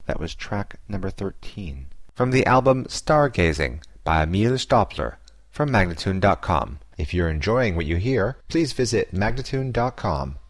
That was track number 13. From the album Stargazing by Emil Stopler from Magnatune.com. If you're enjoying what you hear, please visit Magnatune.com